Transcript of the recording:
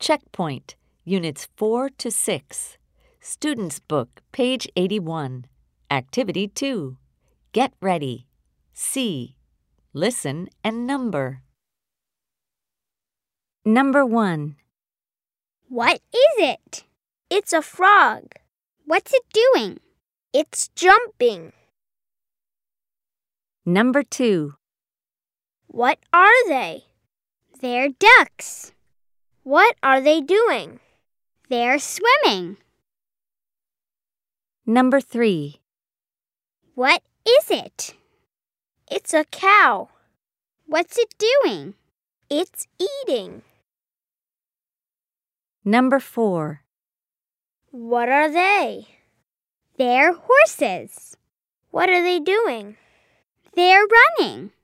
Checkpoint, Units 4 to 6. Student's Book, page 81. Activity 2. Get ready. See. Listen and number. Number 1. What is it? It's a frog. What's it doing? It's jumping. Number 2. What are they? They're ducks. What are they doing? They're swimming. Number 3. What is it? It's a cow. What's it doing? It's eating. Number 4. What are they? They're horses. What are they doing? They're running.